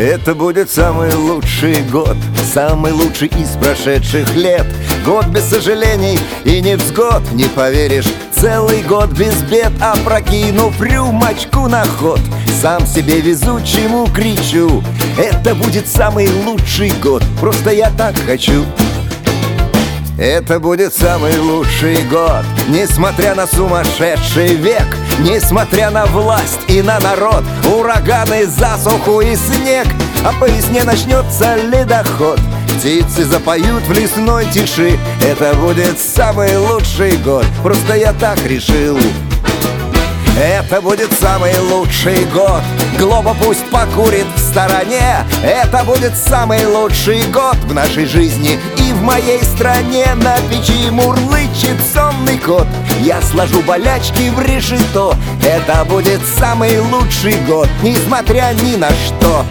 Это будет самый лучший год, самый лучший из прошедших лет. Год без сожалений и невзгод, не поверишь, целый год без бед. Опрокинув рюмочку на ход, сам себе везучему кричу: это будет самый лучший год, просто я так хочу. Это будет самый лучший год, несмотря на сумасшедший век, несмотря на власть и на народ, ураганы, засуху и снег. А по весне начнется ледоход, птицы запоют в лесной тиши. Это будет самый лучший год, просто я так решил. Это будет самый лучший год, Глоба пусть покурит в стороне. Это будет самый лучший год в нашей жизни и в моей стране. На печи мурлычет сонный кот, я сложу болячки в решето. Это будет самый лучший год, несмотря ни на что.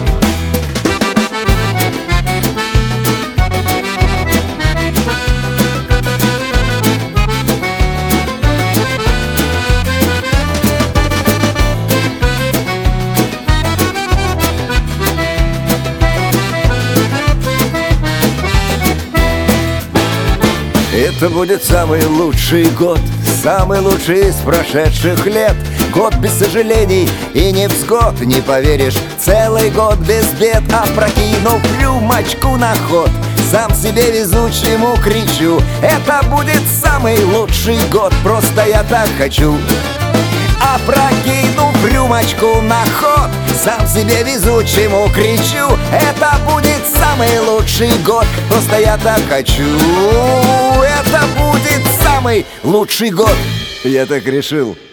Это будет самый лучший год, самый лучший из прошедших лет. Год без сожалений и невзгод, не поверишь, целый год без бед. Опрокинув рюмочку на ход, сам себе везучему кричу: это будет самый лучший год, просто я так хочу. Опрокинув рюмочку на ход, сам себе везучему кричу: это будет самый лучший год, просто я так хочу. Это будет самый лучший год, я так решил.